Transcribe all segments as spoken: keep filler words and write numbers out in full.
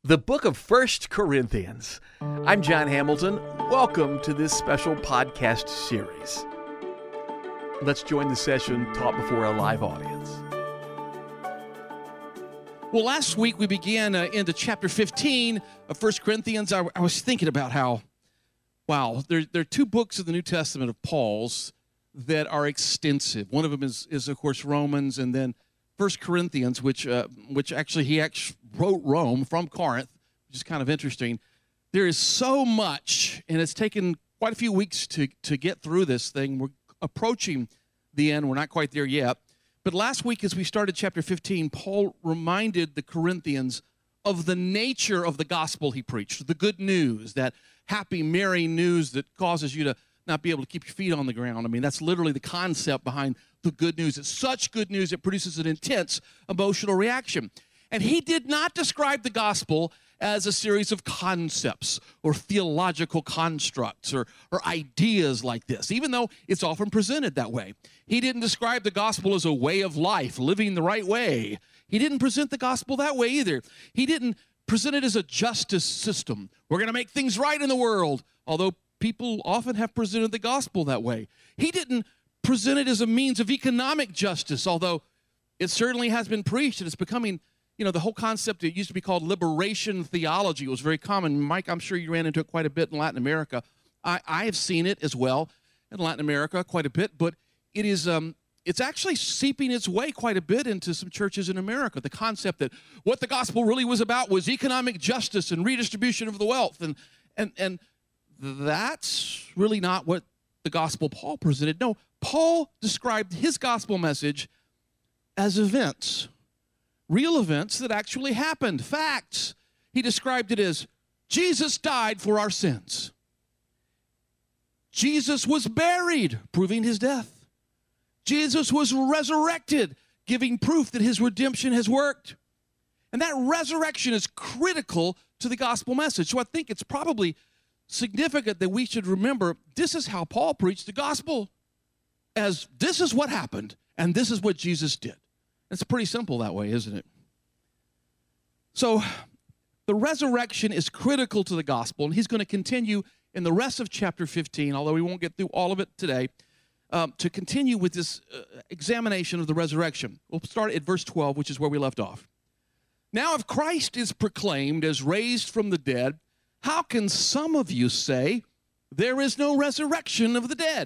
The book of First Corinthians. I'm John Hamilton. Welcome to this special podcast series. Let's join the session taught before a live audience. Well, last week we began uh, into chapter fifteen of First Corinthians. I, I was thinking about how, wow, there, there are two books of the New Testament of Paul's that are extensive. One of them is, is of course, Romans, and then First Corinthians, which uh, which actually he actually wrote Rome from Corinth, which is kind of interesting. There is so much, and it's taken quite a few weeks to, to get through this thing. We're approaching the end. We're not quite there yet. But last week, as we started chapter fifteen, Paul reminded the Corinthians of the nature of the gospel he preached, the good news, that happy, merry news that causes you to not be able to keep your feet on the ground. I mean, that's literally the concept behind the good news. It's such good news, it produces an intense emotional reaction. And he did not describe the gospel as a series of concepts or theological constructs or, or ideas like this, even though it's often presented that way. He didn't describe the gospel as a way of life, living the right way. He didn't present the gospel that way either. He didn't present it as a justice system. We're going to make things right in the world, although people often have presented the gospel that way. He didn't present it as a means of economic justice, although it certainly has been preached, and it's becoming, you know, the whole concept, it used to be called liberation theology. It was very common. Mike, I'm sure you ran into it quite a bit in Latin America. I, I have seen it as well in Latin America quite a bit, but it is um, it's actually seeping its way quite a bit into some churches in America. The concept that what the gospel really was about was economic justice and redistribution of the wealth, and and and that's really not what the gospel Paul presented. No, Paul described his gospel message as events, real events that actually happened, facts. He described it as Jesus died for our sins. Jesus was buried, proving his death. Jesus was resurrected, giving proof that his redemption has worked. And that resurrection is critical to the gospel message. So I think it's probably significant that we should remember this is how Paul preached the gospel, as this is what happened and this is what Jesus did. It's pretty simple that way, isn't it? So the resurrection is critical to the gospel, and he's going to continue in the rest of chapter fifteen, although we won't get through all of it today, um, to continue with this uh, examination of the resurrection. We'll start at verse twelve, which is where we left off. Now, if Christ is proclaimed as raised from the dead, how can some of you say there is no resurrection of the dead?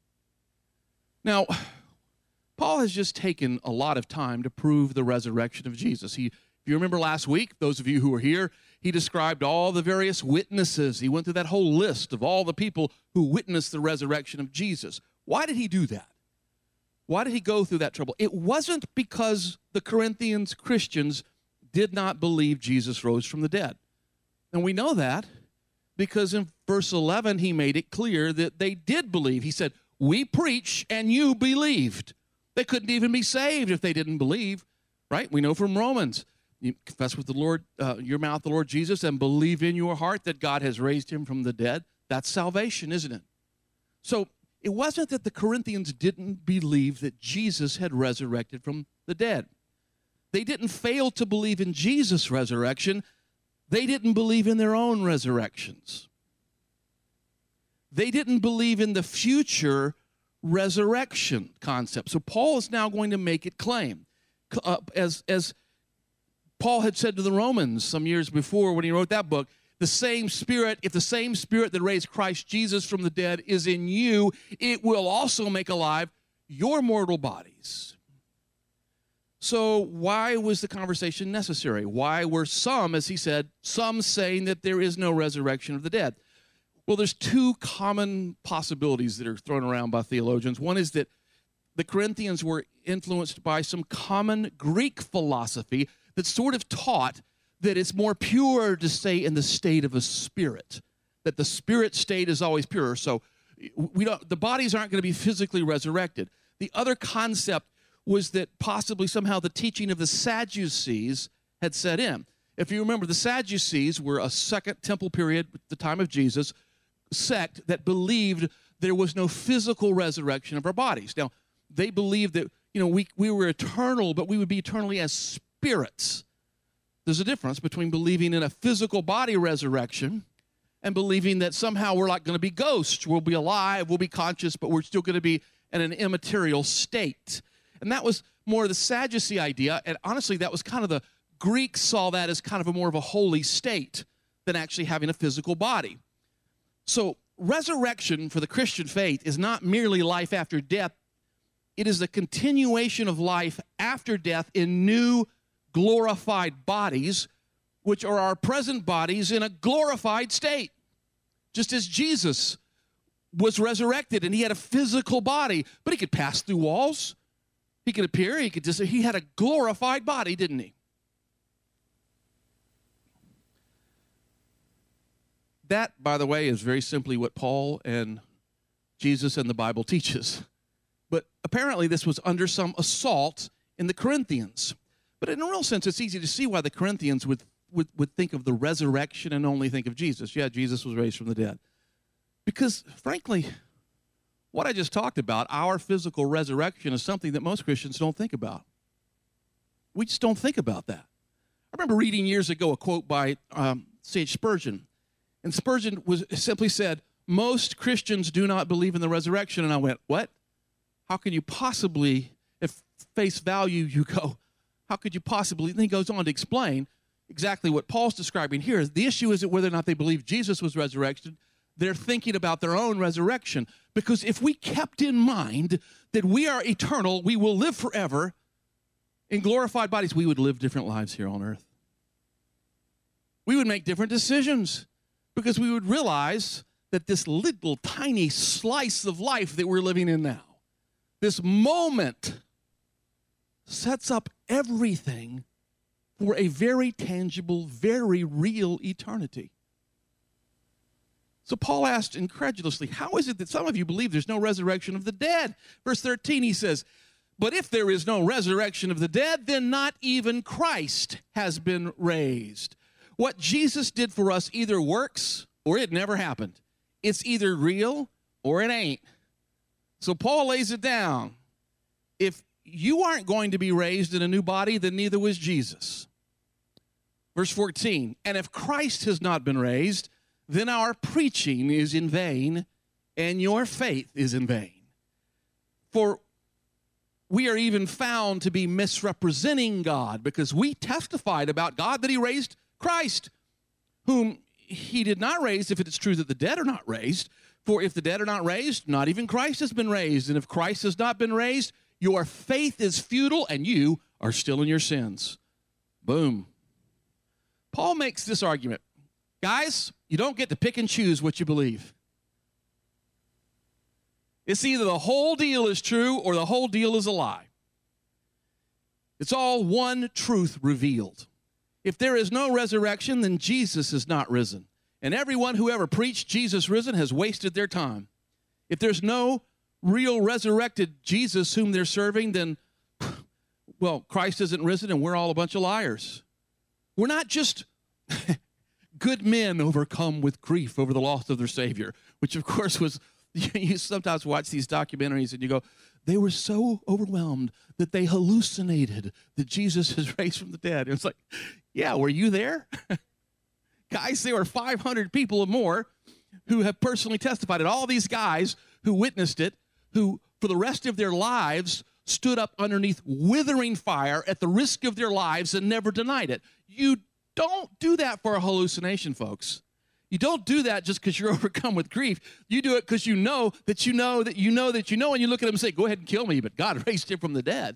Now, Paul has just taken a lot of time to prove the resurrection of Jesus. He, if you remember last week, those of you who were here, he described all the various witnesses. He went through that whole list of all the people who witnessed the resurrection of Jesus. Why did he do that? Why did he go through that trouble? It wasn't because the Corinthians Christians did not believe Jesus rose from the dead. And we know that because in verse eleven, he made it clear that they did believe. He said, we preach and you believed. They couldn't even be saved if they didn't believe, right? We know from Romans, you confess with the Lord, uh, your mouth the Lord Jesus and believe in your heart that God has raised him from the dead. That's salvation, isn't it? So it wasn't that the Corinthians didn't believe that Jesus had resurrected from the dead. They didn't fail to believe in Jesus' resurrection. They didn't believe in their own resurrections. They didn't believe in the future resurrection concept. So Paul is now going to make it claim. Uh, as, as Paul had said to the Romans some years before when he wrote that book, the same Spirit, if the same Spirit that raised Christ Jesus from the dead is in you, it will also make alive your mortal bodies. So why was the conversation necessary? Why were some, as he said, some saying that there is no resurrection of the dead? Well, there's two common possibilities that are thrown around by theologians. One is that the Corinthians were influenced by some common Greek philosophy that sort of taught that it's more pure to stay in the state of a spirit, that the spirit state is always pure. So we don't, the bodies aren't going to be physically resurrected. The other concept was that possibly somehow the teaching of the Sadducees had set in. If you remember, the Sadducees were a second temple period at the time of Jesus sect that believed there was no physical resurrection of our bodies. Now, they believed that, you know, we, we were eternal, but we would be eternally as spirits. there's a difference between believing in a physical body resurrection and believing that somehow we're not going to be ghosts. We'll be alive, we'll be conscious, but we're still going to be in an immaterial state. And that was more of the Sadducee idea, and honestly, that was kind of the Greeks saw that as kind of a more of a holy state than actually having a physical body. So resurrection for the Christian faith is not merely life after death. It is the continuation of life after death in new glorified bodies, which are our present bodies in a glorified state. Just as Jesus was resurrected and he had a physical body, but he could pass through walls. He could appear, he could just, he had a glorified body, didn't he? That, by the way, is very simply what Paul and Jesus and the Bible teaches. But apparently this was under some assault in the Corinthians. But in a real sense, it's easy to see why the Corinthians would, would, would think of the resurrection and only think of Jesus. Yeah, Jesus was raised from the dead. Because, frankly, what I just talked about, our physical resurrection, is something that most Christians don't think about. We just don't think about that. I remember reading years ago a quote by um, Sage Spurgeon. And Spurgeon was simply said, most Christians do not believe in the resurrection. And I went, what? How can you possibly, if face value you go, how could you possibly? And he goes on to explain exactly what Paul's describing here. The issue isn't whether or not they believe Jesus was resurrected. They're thinking about their own resurrection. Because if we kept in mind that we are eternal, we will live forever in glorified bodies, we would live different lives here on earth. We would make different decisions because we would realize that this little tiny slice of life that we're living in now, this moment, sets up everything for a very tangible, very real eternity. So Paul asked incredulously, how is it that some of you believe there's no resurrection of the dead? Verse thirteen, he says, but if there is no resurrection of the dead, then not even Christ has been raised. What Jesus did for us either works or it never happened. It's either real or it ain't. So Paul lays it down. If you aren't going to be raised in a new body, then neither was Jesus. Verse fourteen, and if Christ has not been raised, then our preaching is in vain, and your faith is in vain. For we are even found to be misrepresenting God, because we testified about God that he raised Christ, whom he did not raise, if it is true that the dead are not raised. For if the dead are not raised, not even Christ has been raised. And if Christ has not been raised, your faith is futile, and you are still in your sins. Boom. Paul makes this argument. Guys, you don't get to pick and choose what you believe. It's either the whole deal is true or the whole deal is a lie. It's all one truth revealed. If there is no resurrection, then Jesus is not risen. And everyone who ever preached Jesus risen has wasted their time. If there's no real resurrected Jesus whom they're serving, then, well, Christ isn't risen and we're all a bunch of liars. We're not just good men overcome with grief over the loss of their Savior, which of course was, you sometimes watch these documentaries and you go, they were so overwhelmed that they hallucinated that Jesus is raised from the dead. And it's like, yeah, were you there? Guys, there were five hundred people or more who have personally testified. And all these guys who witnessed it, who for the rest of their lives stood up underneath withering fire at the risk of their lives and never denied it. You don't do that for a hallucination, folks. You don't do that just because you're overcome with grief. You do it because you know that you know that you know that you know, and you look at them and say, go ahead and kill me, but God raised him from the dead.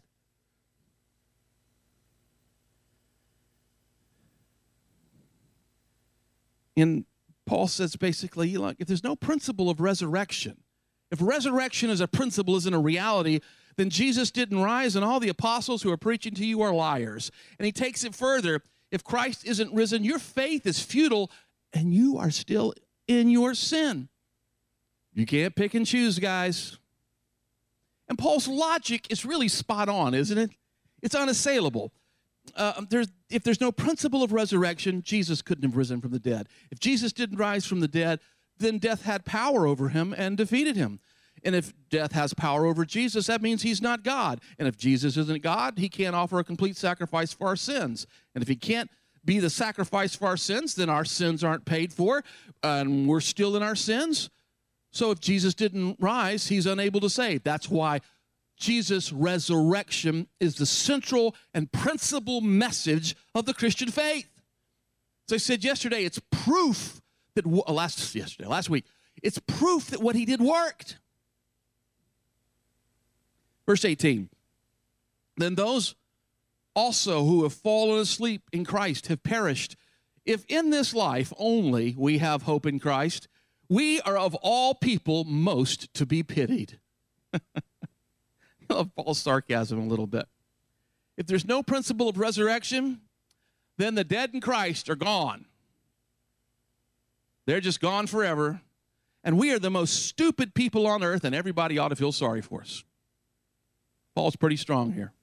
And Paul says basically, look, if there's no principle of resurrection, if resurrection as a principle isn't a reality, then Jesus didn't rise, and all the apostles who are preaching to you are liars. And he takes it further. If Christ isn't risen, your faith is futile, and you are still in your sin. You can't pick and choose, guys. And Paul's logic is really spot on, isn't it? It's unassailable. Uh, there's, if there's no principle of resurrection, Jesus couldn't have risen from the dead. If Jesus didn't rise from the dead, then death had power over him and defeated him. And if death has power over Jesus, that means he's not God. And if Jesus isn't God, he can't offer a complete sacrifice for our sins. And if he can't be the sacrifice for our sins, then our sins aren't paid for, and we're still in our sins. So if Jesus didn't rise, he's unable to save. That's why Jesus' resurrection is the central and principal message of the Christian faith. As I said yesterday, it's proof that, uh, last, yesterday, last week, it's proof that what he did worked. Verse eighteen, then those also who have fallen asleep in Christ have perished. If in this life only we have hope in Christ, we are of all people most to be pitied. I love Paul's sarcasm a little bit. If there's no principle of resurrection, then the dead in Christ are gone. They're just gone forever. And we are the most stupid people on earth, and everybody ought to feel sorry for us. Paul's pretty strong here.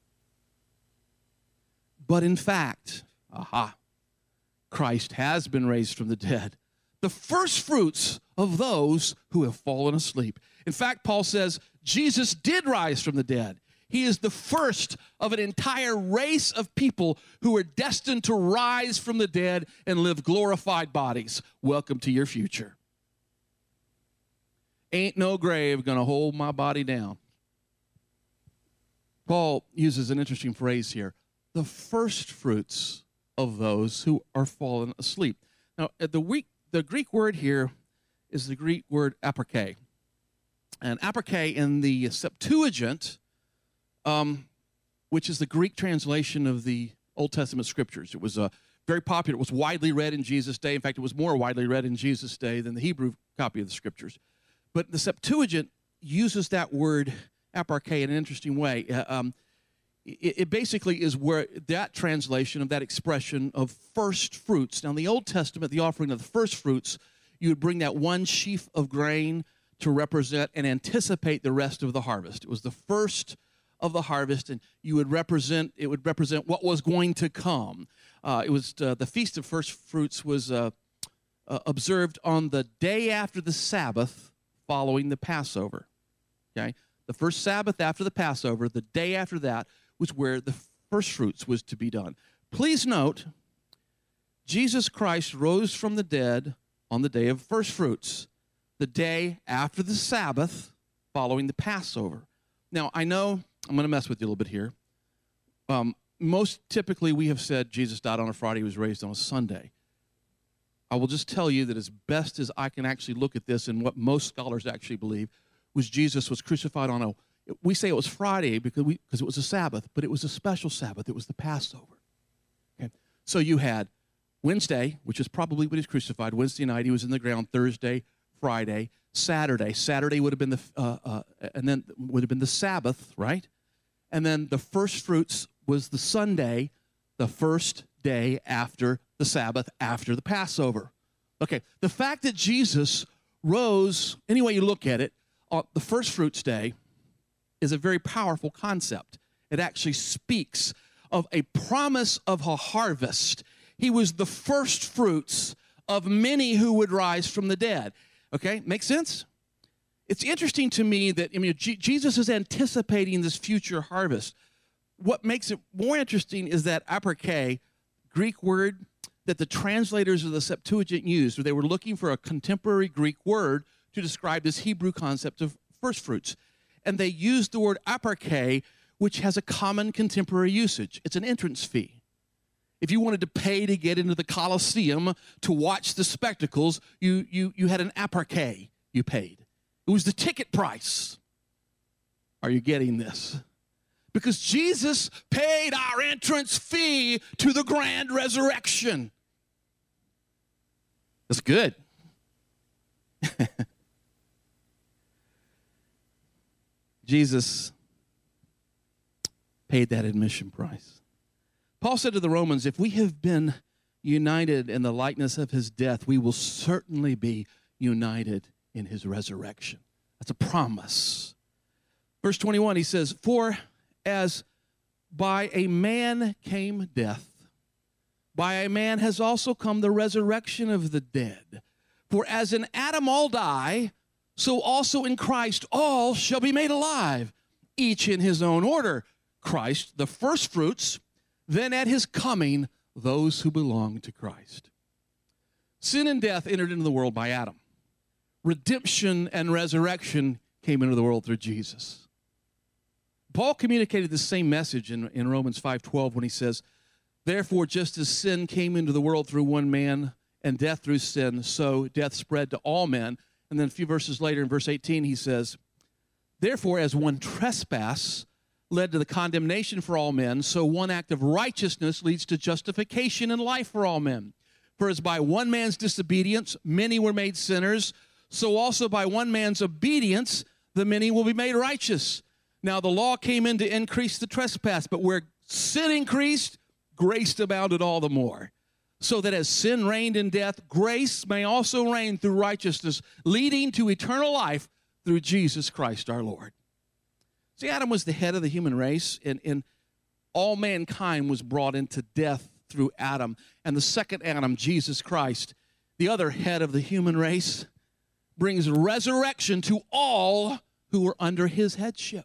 But in fact, aha, Christ has been raised from the dead, the first fruits of those who have fallen asleep. In fact, Paul says, Jesus did rise from the dead. He is the first of an entire race of people who are destined to rise from the dead and live glorified bodies. Welcome to your future. Ain't no grave gonna hold my body down. Paul uses an interesting phrase here, the first fruits of those who are fallen asleep. Now, the, week, the Greek word here is the Greek word aperche. And aperche in the Septuagint, um, which is the Greek translation of the Old Testament scriptures. It was uh, very popular. It was widely read in Jesus' day. In fact, it was more widely read in Jesus' day than the Hebrew copy of the scriptures. But the Septuagint uses that word aperche in an interesting way. Uh, um, it, it basically is where that translation of that expression of first fruits. Now, in the Old Testament, the offering of the first fruits, you would bring that one sheaf of grain to represent and anticipate the rest of the harvest. It was the first of the harvest, and you would represent, it would represent what was going to come. Uh, it was, uh, the Feast of First Fruits was uh, uh, observed on the day after the Sabbath following the Passover, okay? The first Sabbath after the Passover, the day after that, was where the first fruits was to be done. Please note, Jesus Christ rose from the dead on the day of first fruits, the day after the Sabbath following the Passover. Now, I know I'm going to mess with you a little bit here. Um, most typically, we have said Jesus died on a Friday, he was raised on a Sunday. I will just tell you that as best as I can actually look at this and what most scholars actually believe, was Jesus was crucified on a, we say it was Friday because we because it was a Sabbath, but it was a special Sabbath. It was the Passover. Okay? So you had Wednesday, which is probably when he was crucified. Wednesday night, he was in the ground. Thursday, Friday, Saturday. Saturday would have been the, uh, uh, and then would have been the Sabbath, right? And then the first fruits was the Sunday, the first day after the Sabbath, after the Passover. Okay, the fact that Jesus rose, any way you look at it, on the first fruits day is a very powerful concept. It actually speaks of a promise of a harvest. He was the first fruits of many who would rise from the dead. Okay, make sense? It's interesting to me that, I mean, G- Jesus is anticipating this future harvest. What makes it more interesting is that aperche, Greek word that the translators of the Septuagint used, where they were looking for a contemporary Greek word to describe this Hebrew concept of first fruits. And they used the word aperche, which has a common contemporary usage. It's an entrance fee. If you wanted to pay to get into the Colosseum to watch the spectacles, you, you, you had an aperche you paid. It was the ticket price. Are you getting this? Because Jesus paid our entrance fee to the grand resurrection. That's good. Jesus paid that admission price. Paul said to the Romans, if we have been united in the likeness of his death, we will certainly be united in his resurrection. That's a promise. Verse twenty-one, he says, for as by a man came death, by a man has also come the resurrection of the dead. For as in Adam all die, so also in Christ all shall be made alive, each in his own order. Christ, the first fruits, then at his coming, those who belong to Christ. Sin and death entered into the world by Adam. Redemption and resurrection came into the world through Jesus. Paul communicated the same message in, in Romans five twelve when he says, therefore, just as sin came into the world through one man and death through sin, so death spread to all men. And then a few verses later in verse eighteen, he says, therefore, as one trespass led to the condemnation for all men, so one act of righteousness leads to justification and life for all men. For as by one man's disobedience many were made sinners, so also by one man's obedience the many will be made righteous. Now the law came in to increase the trespass, but where sin increased, grace abounded all the more. So that as sin reigned in death, grace may also reign through righteousness, leading to eternal life through Jesus Christ our Lord. See, Adam was the head of the human race, and, and all mankind was brought into death through Adam. And the second Adam, Jesus Christ, the other head of the human race, brings resurrection to all who are under his headship.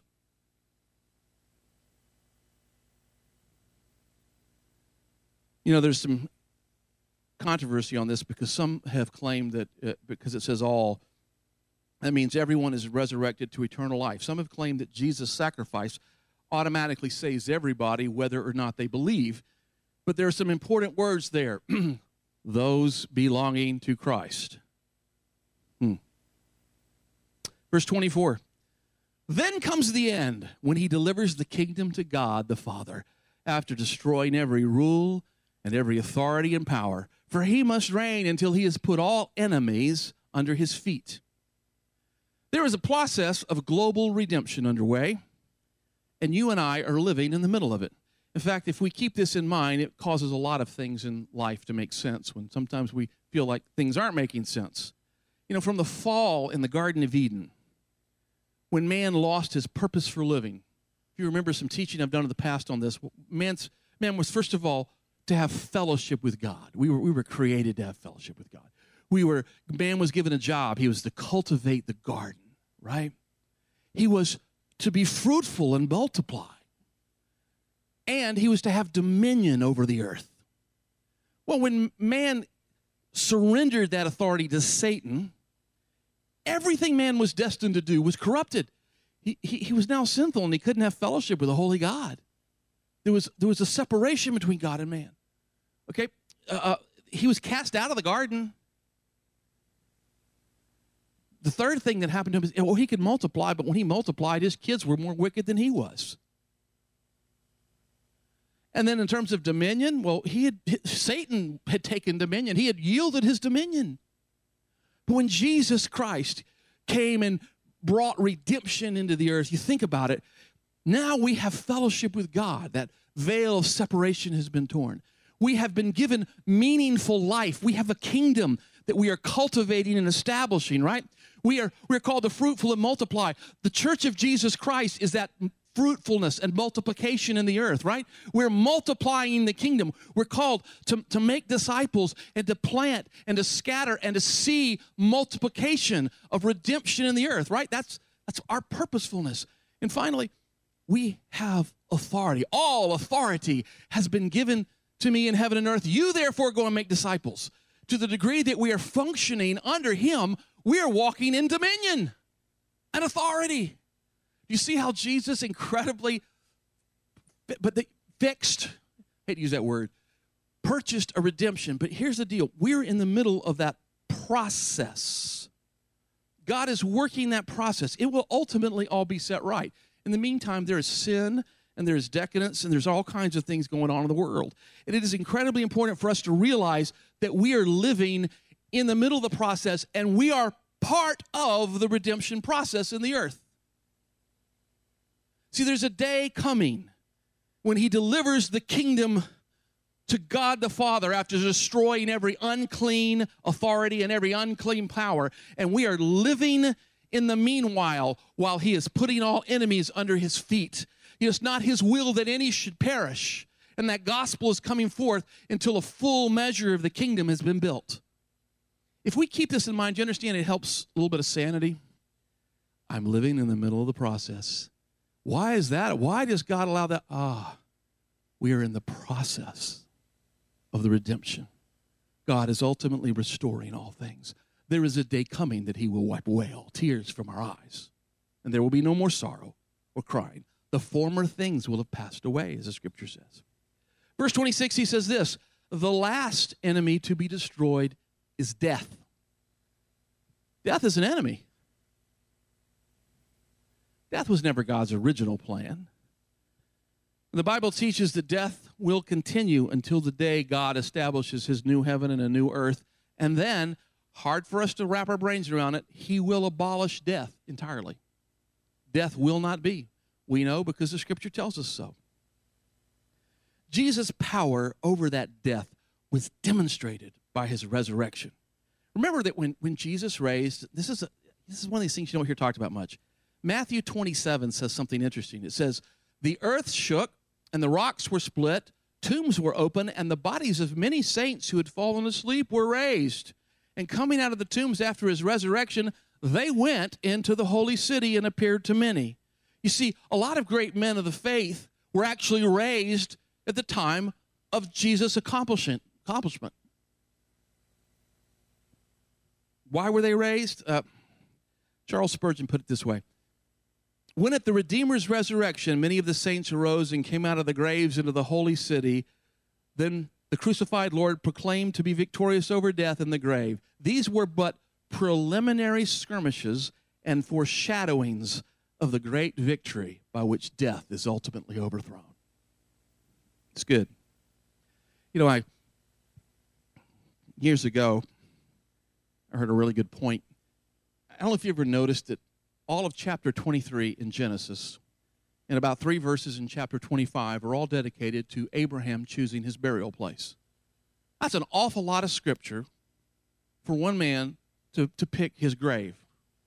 You know, there's some controversy on this because some have claimed that uh, because it says all, that means everyone is resurrected to eternal life. Some have claimed that Jesus' sacrifice automatically saves everybody, whether or not they believe. But there are some important words there. Those belonging to Christ. Hmm. Verse twenty-four. Then comes the end, when he delivers the kingdom to God the Father, after destroying every rule and every authority and power. For he must reign until he has put all enemies under his feet. There is a process of global redemption underway, and you and I are living in the middle of it. In fact, if we keep this in mind, it causes a lot of things in life to make sense when sometimes we feel like things aren't making sense. You know, from the fall in the Garden of Eden, when man lost his purpose for living. If you remember some teaching I've done in the past on this, man's, man was, first of all, to have fellowship with God. We were, we were created to have fellowship with God. We were, man was given a job. He was to cultivate the garden, right? He was to be fruitful and multiply. And he was to have dominion over the earth. Well, when man surrendered that authority to Satan, everything man was destined to do was corrupted. He, he, he was now sinful, and he couldn't have fellowship with a holy God. There was, there was a separation between God and man. Okay? Uh, uh, he was cast out of the garden. The third thing that happened to him is, well, he could multiply, but when he multiplied, his kids were more wicked than he was. And then in terms of dominion, well, he had, Satan had taken dominion. He had yielded his dominion. But when Jesus Christ came and brought redemption into the earth, you think about it, now we have fellowship with God. That veil of separation has been torn. We have been given meaningful life. We have a kingdom that we are cultivating and establishing, right? We are we're called to fruitful and multiply. The church of Jesus Christ is that fruitfulness and multiplication in the earth, right? We're multiplying the kingdom. We're called to, to make disciples and to plant and to scatter and to see multiplication of redemption in the earth, right? That's, that's our purposefulness. And finally, we have authority. All authority has been given to me in heaven and earth. You therefore go and make disciples. To the degree that we are functioning under him, we are walking in dominion and authority. You see how Jesus incredibly, but they fixed, I hate to use that word, purchased a redemption. But here's the deal. We're in the middle of that process. God is working that process. It will ultimately all be set right. In the meantime, there is sin and there is decadence and there's all kinds of things going on in the world. And it is incredibly important for us to realize that we are living in the middle of the process and we are part of the redemption process in the earth. See, there's a day coming when he delivers the kingdom to God the Father after destroying every unclean authority and every unclean power. And we are living in the meanwhile while he is putting all enemies under his feet. It is not his will that any should perish. And that gospel is coming forth until a full measure of the kingdom has been built. If we keep this in mind, you understand it helps a little bit of sanity. I'm living in the middle of the process. Why is that? Why does God allow that? Ah, we are in the process of the redemption. God is ultimately restoring all things. There is a day coming that he will wipe away all tears from our eyes, and there will be no more sorrow or crying. The former things will have passed away, as the scripture says. Verse twenty-six, he says this, the last enemy to be destroyed is death. Death is an enemy. Death was never God's original plan. The Bible teaches that death will continue until the day God establishes his new heaven and a new earth. And then, hard for us to wrap our brains around it, he will abolish death entirely. Death will not be. We know because the scripture tells us so. Jesus' power over that death was demonstrated by his resurrection. Remember that when, when Jesus raised, this is, a, this is one of these things you don't hear talked about much. Matthew twenty-seven says something interesting. It says, the earth shook and the rocks were split, tombs were open, and the bodies of many saints who had fallen asleep were raised. And coming out of the tombs after his resurrection, they went into the holy city and appeared to many. You see, a lot of great men of the faith were actually raised at the time of Jesus' accomplishment. accomplishment. Why were they raised? Uh, Charles Spurgeon put it this way. When at the Redeemer's resurrection, many of the saints arose and came out of the graves into the holy city, then the crucified Lord proclaimed to be victorious over death and the grave. These were but preliminary skirmishes and foreshadowings of the great victory by which death is ultimately overthrown. It's good. You know, I years ago, I heard a really good point. I don't know if you ever noticed that all of chapter twenty-three in Genesis and about three verses in chapter twenty-five are all dedicated to Abraham choosing his burial place. That's an awful lot of scripture for one man to, to pick his grave.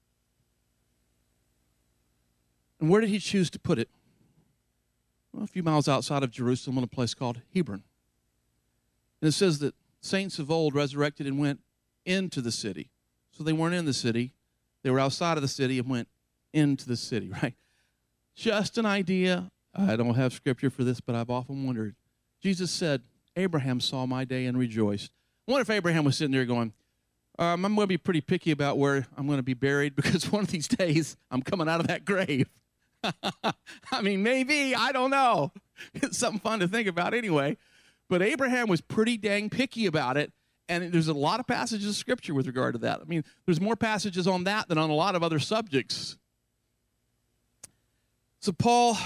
And where did he choose to put it? Well, a few miles outside of Jerusalem in a place called Hebron. And it says that saints of old resurrected and went into the city. So they weren't in the city. They were outside of the city and went into the city, right? Just an idea. I don't have scripture for this, but I've often wondered. Jesus said, Abraham saw my day and rejoiced. I wonder if Abraham was sitting there going, um, I'm going to be pretty picky about where I'm going to be buried because one of these days I'm coming out of that grave. I mean, maybe, I don't know. It's something fun to think about anyway. But Abraham was pretty dang picky about it. And there's a lot of passages of Scripture with regard to that. I mean, there's more passages on that than on a lot of other subjects. So Paul,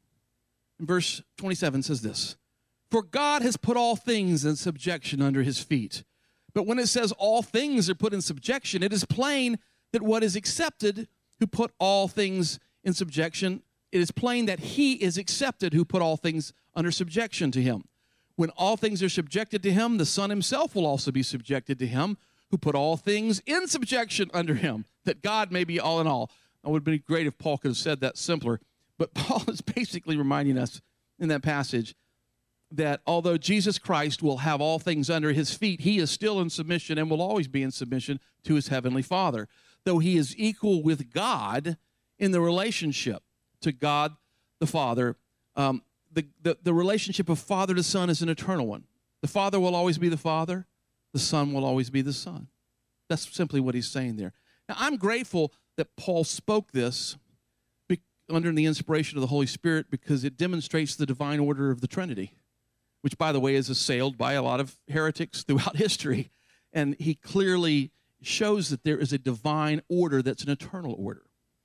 in verse twenty-seven, says this, for God has put all things in subjection under his feet. But when it says all things are put in subjection, it is plain that what is accepted who put all things in subjection, it is plain that he is accepted who put all things under subjection to him. When all things are subjected to him, the Son himself will also be subjected to him who put all things in subjection under him, that God may be all in all. It would be great if Paul could have said that simpler. But Paul is basically reminding us in that passage that although Jesus Christ will have all things under his feet, he is still in submission and will always be in submission to his heavenly Father, though he is equal with God in the relationship to God the Father. Um, The, the, the relationship of father to son is an eternal one. The Father will always be the Father. The Son will always be the Son. That's simply what he's saying there. Now, I'm grateful that Paul spoke this be, under the inspiration of the Holy Spirit because it demonstrates the divine order of the Trinity, which, by the way, is assailed by a lot of heretics throughout history. And he clearly shows that there is a divine order that's an eternal order.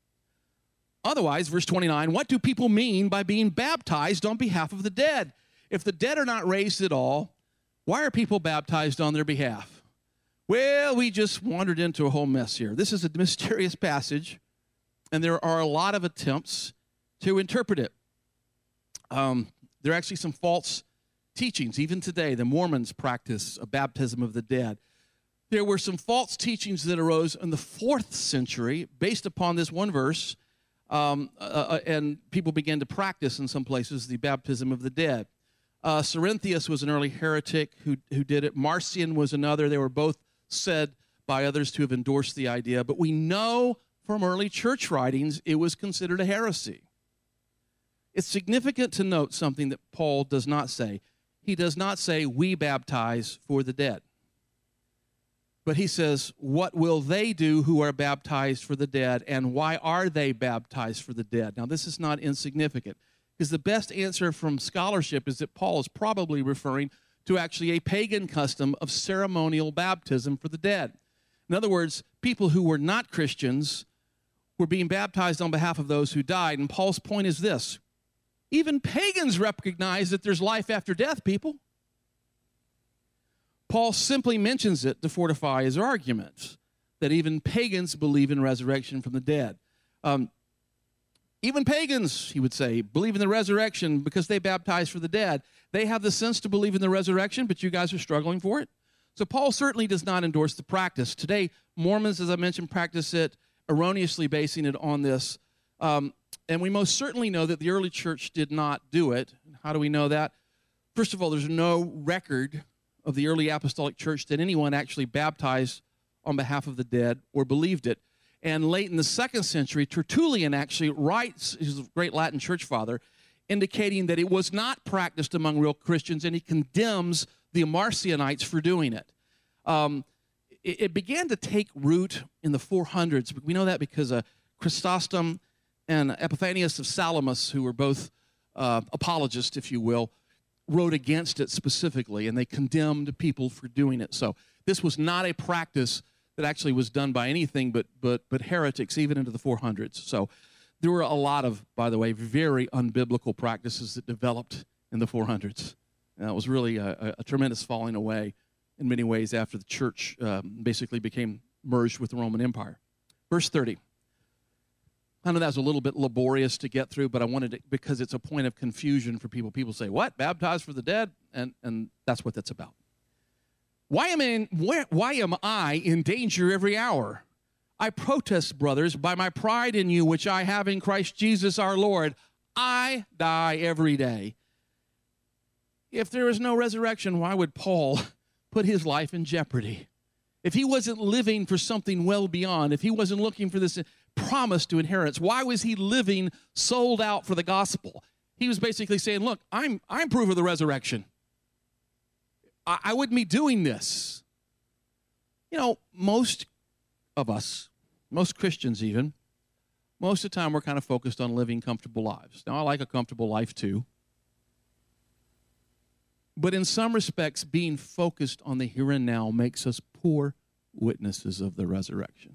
Otherwise, verse twenty-nine, what do people mean by being baptized on behalf of the dead? If the dead are not raised at all, why are people baptized on their behalf? Well, we just wandered into a whole mess here. This is a mysterious passage, and there are a lot of attempts to interpret it. Um, there are actually some false teachings. Even today, the Mormons practice a baptism of the dead. There were some false teachings that arose in the fourth century based upon this one verse. Um, uh, and people began to practice in some places the baptism of the dead. Uh, Cerinthius was an early heretic who, who did it. Marcion was another. They were both said by others to have endorsed the idea. But we know from early church writings it was considered a heresy. It's significant to note something that Paul does not say. he does not say, we baptize for the dead. But he says, what will they do who are baptized for the dead, and why are they baptized for the dead? Now, this is not insignificant, because the best answer from scholarship is that Paul is probably referring to actually a pagan custom of ceremonial baptism for the dead. In other words, people who were not Christians were being baptized on behalf of those who died. And Paul's point is this: even pagans recognize that there's life after death, people. Paul simply mentions it to fortify his argument that even pagans believe in resurrection from the dead. Um, even pagans, he would say, believe in the resurrection because they baptize for the dead. They have the sense to believe in the resurrection, but you guys are struggling for it. So Paul certainly does not endorse the practice. Today, Mormons, as I mentioned, practice it, erroneously basing it on this. Um, and we most certainly know that the early church did not do it. How do we know that? First of all, there's no record of the early apostolic church that anyone actually baptized on behalf of the dead or believed it. And late in the second century, Tertullian actually writes, he's a great Latin church father, indicating that it was not practiced among real Christians, and he condemns the Marcionites for doing it. Um, it, it began to take root in the four hundreds. We know that because uh, Chrysostom and Epiphanius of Salamis, who were both uh, apologists, if you will, wrote against it specifically, and they condemned people for doing it. So this was not a practice that actually was done by anything but but but heretics, even into the four hundreds. So there were a lot of, by the way, very unbiblical practices that developed in the four hundreds. And it was really a, a, a tremendous falling away in many ways after the church um, basically became merged with the Roman Empire. Verse thirty. I know that was a little bit laborious to get through, but I wanted it because it's a point of confusion for people. People say, what, baptized for the dead? And, and that's what that's about. Why am, I in, why, why am I in danger every hour? I protest, brothers, by my pride in you, which I have in Christ Jesus our Lord. I die every day. If there is no resurrection, why would Paul put his life in jeopardy? If he wasn't living for something well beyond, if he wasn't looking for this promise to inheritance, why was he living sold out for the gospel? He was basically saying, look, I'm I'm proof of the resurrection. I, I wouldn't be doing this. You know, most of us, most Christians even, most of the time we're kind of focused on living comfortable lives. Now, I like a comfortable life too. But in some respects, being focused on the here and now makes us poor witnesses of the resurrection.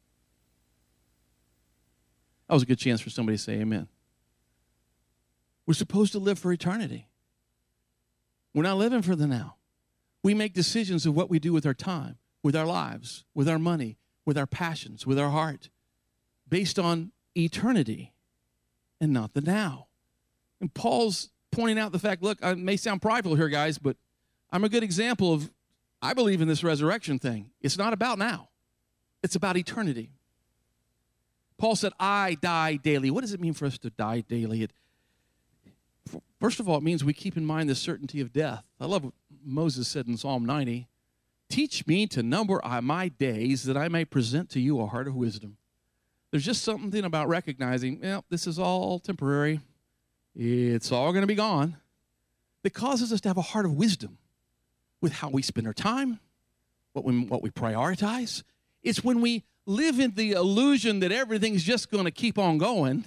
That was a good chance for somebody to say amen. We're supposed to live for eternity. We're not living for the now. We make decisions of what we do with our time, with our lives, with our money, with our passions, with our heart, based on eternity and not the now. And Paul's pointing out the fact, look, I may sound prideful here, guys, but I'm a good example of, I believe in this resurrection thing. It's not about now. It's about eternity. Paul said, I die daily. What does it mean for us to die daily? It, first of all, it means we keep in mind the certainty of death. I love what Moses said in Psalm ninety. Teach me to number my days that I may present to you a heart of wisdom. There's just something about recognizing, well, this is all temporary. It's all going to be gone. That causes us to have a heart of wisdom with how we spend our time, what we, what we prioritize. It's when we live in the illusion that everything's just going to keep on going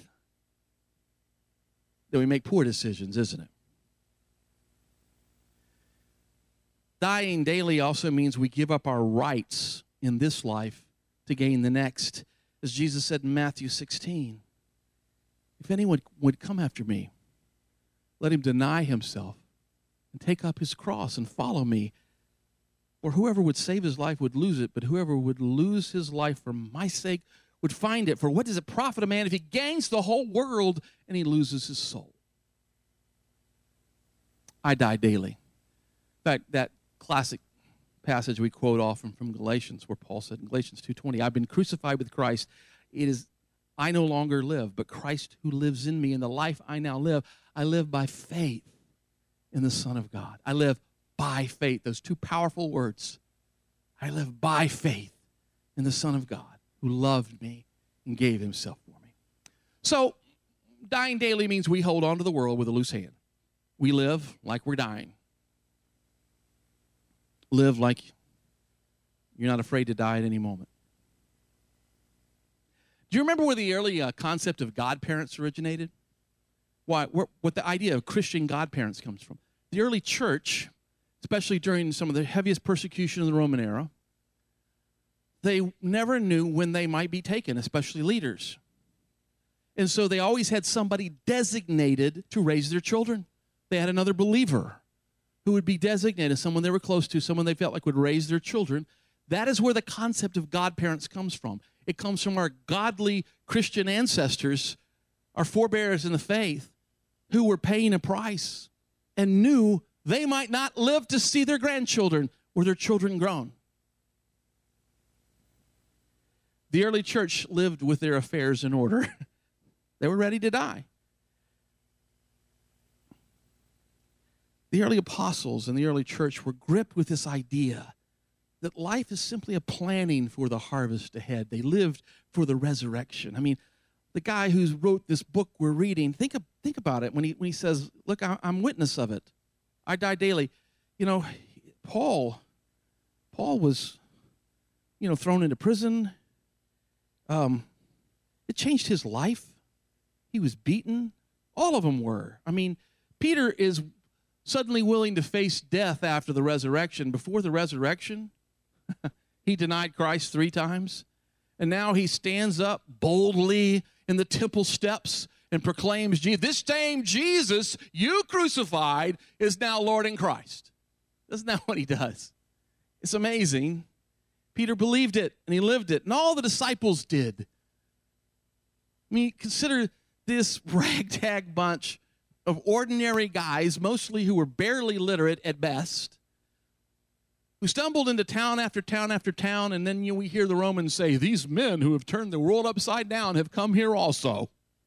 that we make poor decisions, isn't it? Dying daily also means we give up our rights in this life to gain the next. As Jesus said in Matthew sixteen, if anyone would come after me, let him deny himself and take up his cross and follow me. For whoever would save his life would lose it, but whoever would lose his life for my sake would find it. For what does it profit a man if he gains the whole world and he loses his soul? I die daily. In fact, that classic passage we quote often from Galatians, where Paul said in Galatians two twenty, I've been crucified with Christ. It is I no longer live, but Christ who lives in me. In the life I now live, I live by faith in the Son of God. I live by faith. Those two powerful words. I live by faith in the Son of God who loved me and gave himself for me. So, dying daily means we hold on to the world with a loose hand. We live like we're dying. live like you're not afraid to die at any moment. Do you remember where the early uh, concept of godparents originated? Why, where, what the idea of Christian godparents comes from? The early church, especially during some of the heaviest persecution of the Roman era, they never knew when they might be taken, especially leaders. And so they always had somebody designated to raise their children. They had another believer who would be designated, someone they were close to, someone they felt like would raise their children. That is where the concept of godparents comes from. It comes from our godly Christian ancestors, our forebears in the faith, who were paying a price and knew they might not live to see their grandchildren or their children grown. The early church lived with their affairs in order. They were ready to die. The early apostles and the early church were gripped with this idea that life is simply a planning for the harvest ahead. They lived for the resurrection. I mean, the guy who wrote this book we're reading, think, of, think about it when he, when he says, look, I, I'm witness of it. I die daily. You know, Paul, Paul was, you know, thrown into prison. Um, it changed his life. He was beaten. All of them were. I mean, Peter is suddenly willing to face death after the resurrection. Before the resurrection, he denied Christ three times. And now he stands up boldly in the temple steps and proclaims, this same Jesus you crucified is now Lord in Christ. Isn't that what he does? It's amazing. Peter believed it, and he lived it, and all the disciples did. I mean, consider this ragtag bunch of ordinary guys, mostly who were barely literate at best, who stumbled into town after town after town, and then you know, we hear the Romans say, these men who have turned the world upside down have come here also.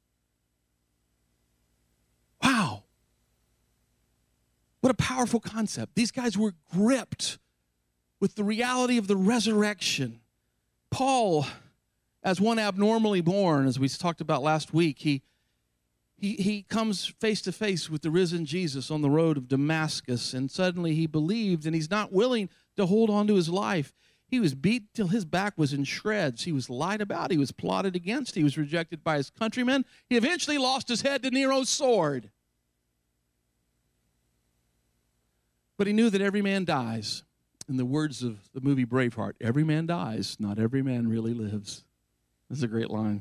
Wow. What a powerful concept. These guys were gripped with the reality of the resurrection. Paul, as one abnormally born, as we talked about last week, he He, he comes face to face with the risen Jesus on the road of Damascus, and suddenly he believed, and he's not willing to hold on to his life. He was beat till his back was in shreds. He was lied about. He was plotted against. He was rejected by his countrymen. He eventually lost his head to Nero's sword. But he knew that every man dies. In the words of the movie Braveheart, every man dies, not every man really lives. That's a great line.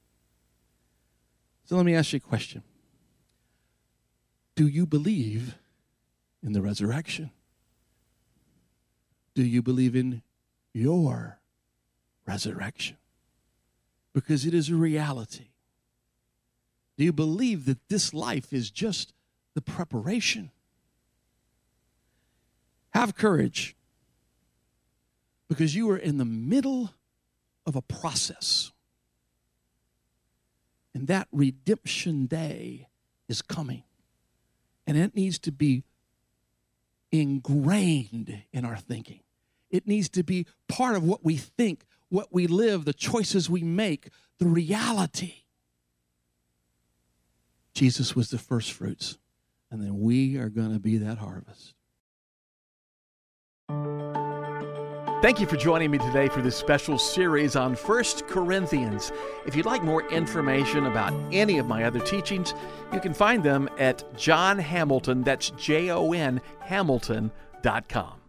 So let me ask you a question. Do you believe in the resurrection? Do you believe in your resurrection? Because it is a reality. Do you believe that this life is just the preparation? Have courage, because you are in the middle of a process. And that redemption day is coming. And it needs to be ingrained in our thinking. It needs to be part of what we think, what we live, the choices we make, the reality. Jesus was the first fruits, and then we are going to be that harvest. Thank you for joining me today for this special series on First Corinthians. If you'd like more information about any of my other teachings, you can find them at John Hamilton, that's J O N, Hamilton dot com.